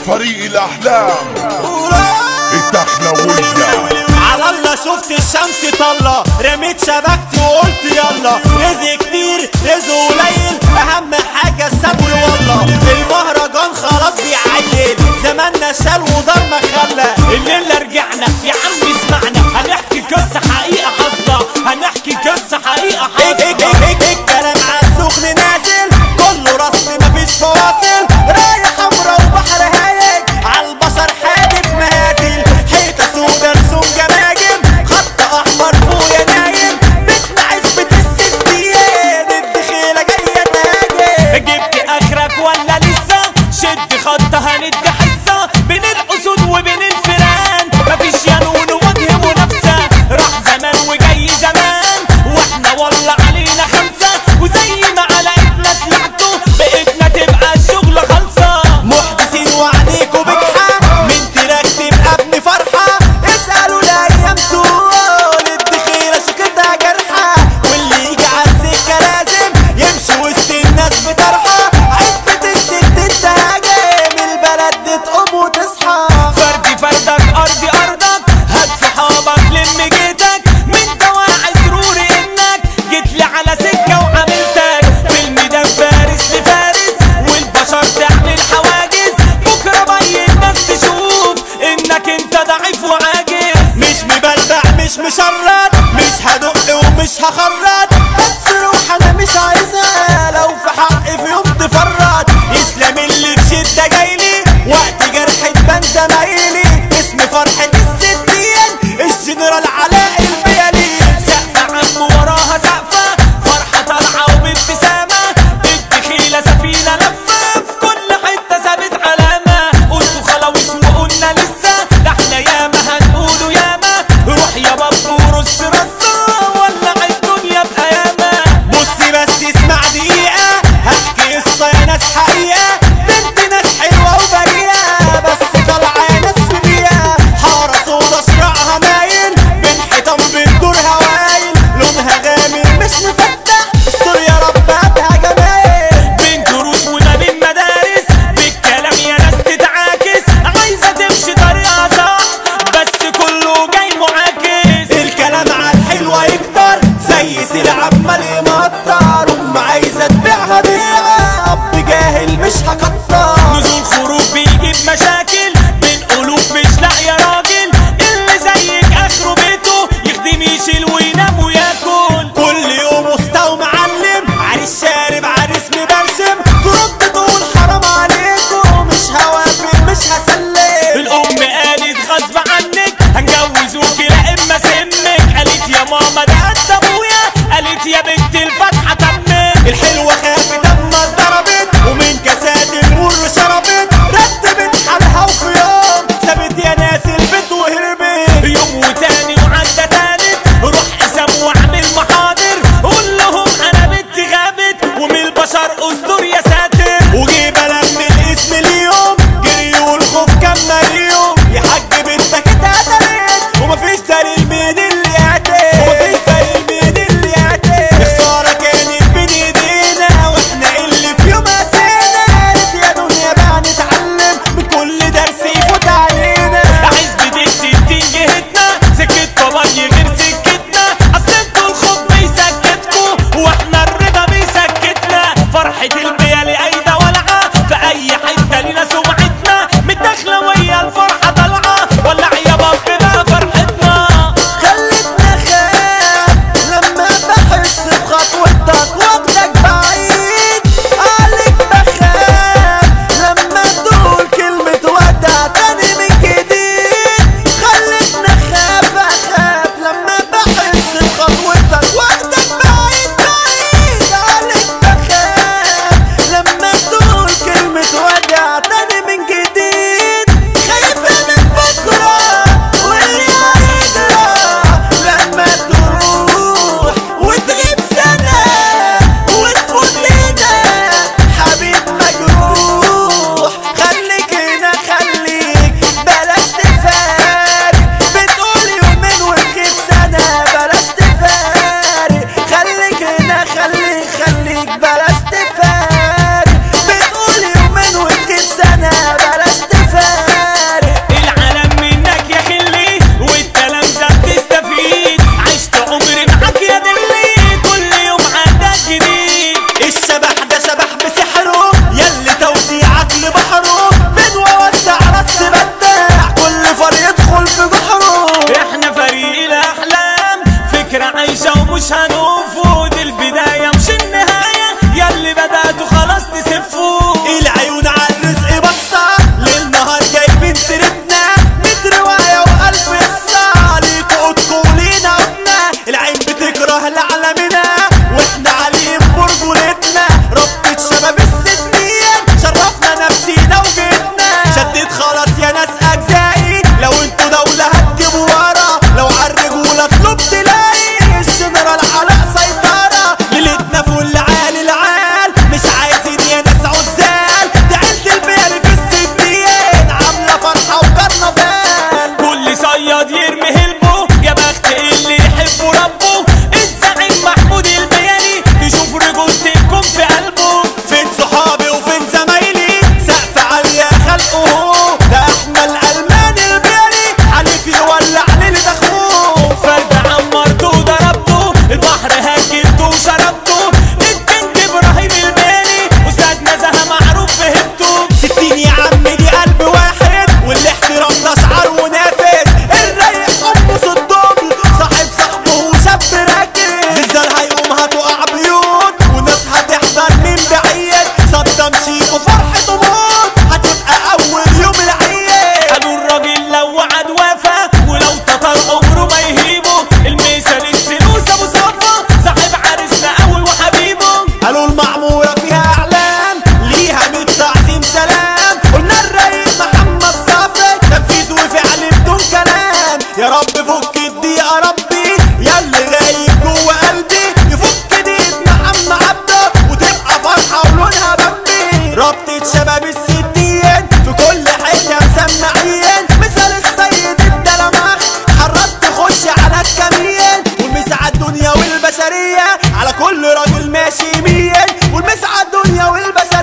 فريق الاحلام الدخلوية. على الله شفت الشمس طلة، رميت شبكتي وقلت يلا. رزق كتير رزق قليل، اهم حاجة الصبر والله. المهرجان خلاص بيعيل، زماننا شال ودار ما خلى. الليلة رجعنا يا عم اسمعنا، هنحكي قصة حقيقة حاصلة، هنحكي قصة حقيقة حاصلة. الكلام عالسخن نازل، كله رسم مفيش فواصل. رايح حمرا وبحر هايج، عالبشر حادف مهازل. حيطة سودا رسوم جماجم، خط احمر فوق يا نايم. بسمع عزبة الستيان، الدخيلة جاية تهاجم. جبت اخرك ولا لسه؟ شد خط هندي حصة، بين الاسود وبين الفيران مفيش ينون وجه منافسة. راح زمان وجاي زمان، واحنا والله علينا خمسة. وزي ما علقتنا طلعتوا، بقيتنا تبقى الشغل خالصة. محدثين وعليكوا بجحة، من تراك تبقى ابن فرحة. اسألوا الايام طول، الدخيلة شكتها جرحة. واللي يجي عالسكة لازم يمشي وسط الناس بطرحة. عزبة الست التهاجم، البلد دي تقوم وتصحى. فردي فردك ارضي ارضك، هات صحابك لم جيتك. من دواعي سروري انك جيتلي على سكة وعملتك. في الميدان فارس لفارس، والبشر تعمل حواجز. بكرة باقي الناس تشوف انك انت ضعيف وعاجز. مش مبلع مش مشرد، مش هدق ومش هخرج. بس روح انا مش عايزها، لو في حقي في يوم تفرط. يسلم اللي في شدة جايلي، وقت جرح تبان زمايلي. اسم فرحة الستين، الجنرال علاء البيالي. سقفة عم وراها سقفة، فرحة طالعة وبابتسامة. الدخيلة سفينة لفة، في كل حتة سابت علامة. قلتوا خلاويص وقلنا لسه، ده احنا ياما هنقولوا ياما. روح يا بابا ورص رصة، ولع الدنيا بقيامة. بصي بس اسمع دقيقة، هحكي قصة يا ناس حقيقة. بنت ناس حلوة وبريئة، بس طالعة يا ناس في بيئة. حارة سودا شراعها مايل، بين حيطان بتدور هوايل. لونها غامق مش مفتح، استر يا رب هاتها جمايل. بين دروس وما بين مدارس، بالكلام يا ناس تتعاكس. عايزة تمشي طريقها صح، بس كله جاي معاكس. الكلام عالحلوة يكتر، زي سلع عمال يمطر. عايزة تبيعها بيعة، اب جاهل على كل راجل ماشي مية والمسعى الدنيا والبشر